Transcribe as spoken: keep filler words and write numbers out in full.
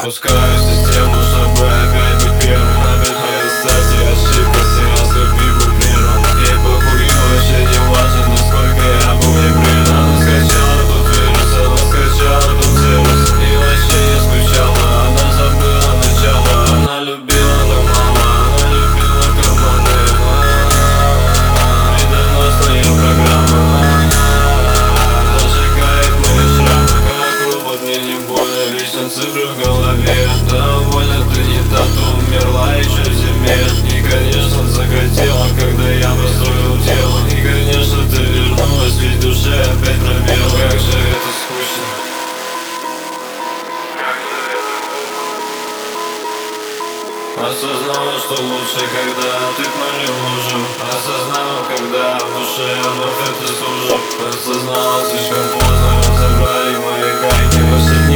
запускаю систему, чтобы опять быть первым. Опять моя стати, ошибка, сеанс любви был первым. Ей похуй, вообще не важно, насколько я был ей предан. Она скачала тут вирус, она скачала тут вирус. И вообще не скучала, она забыла начало. Она любила так мало, она любила карманы. Медоносная программа зажигает мои шрамы, как робот, мне не больно. Лично цифры в голове, довольно ты не та, то умерла еще в зиме. И конечно захотела, когда я построил тело. И конечно ты вернулась, ведь в душе опять пробел. Как же это скучно. Осознала, что лучше, когда ты к моему мужу. Осознала, когда в душе вновь это служу. Осознала, слишком поздно разобрали мои гайки.